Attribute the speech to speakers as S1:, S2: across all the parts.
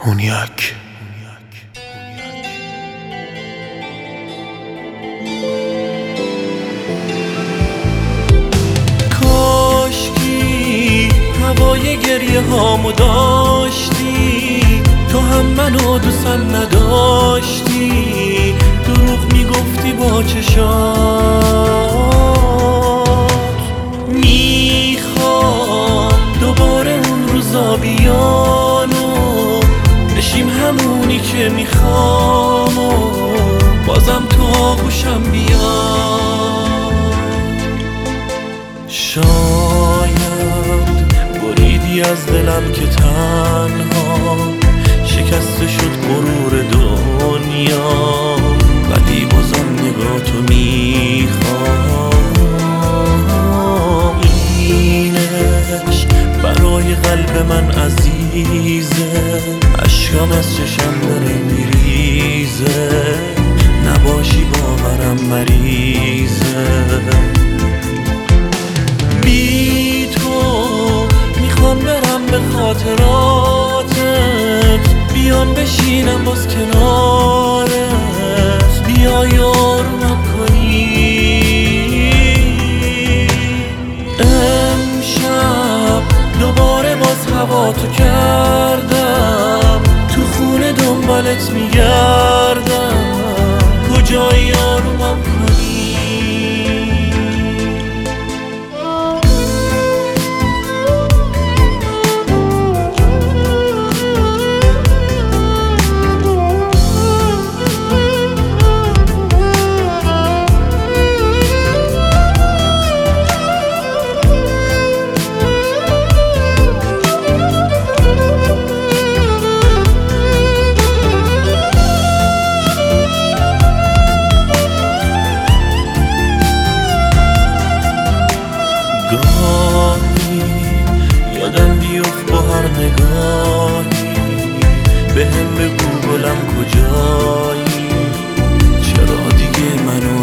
S1: هونیک.
S2: کاشکی هوای گریه هامو داشتی، تو هم منو دوستم نداشتی، دروغ میگفتی با چشات. میخوام دوباره اون روزا بیانو بشیم همونی که میخوام و بازم تو آغوشم بیاد. شاید بریدی از دلم که تنها شکسته شد غرور دنیا، ولی بازم نگاه تو میخوام. اینش برای قلب من عزیزه، اشکم از چشم داره میریزه، نباشی باورم مریضه. بی تو میخوام برم به خاطراتت، بیام بشینم باز کنارت، بیا یارمم کنی. امشب دوباره باز هوا تو کردم، تو خونه دنبالت میگردم، کجایی یارمم کنی. گاهی یادم بیفت با هر نگاهی، بهم بگو گلم کجایی، چرا دیگه منو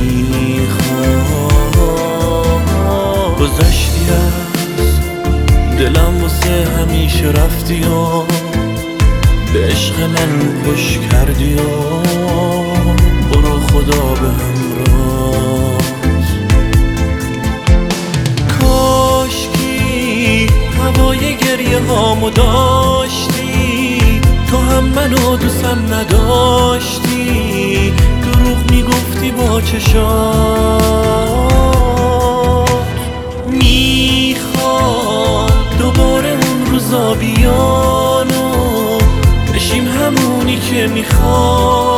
S2: نمیخوای. گذشتی از دلم واسه همیشه رفتی و به عشق من خوش کردی و برو خدا به همراه. هوای گریه هامو داشتی، تو هم منو دوستم نداشتی، دروغ میگفتی با چشات. میخوام دوباره اون روزا بیانو بشیم همونی که میخوام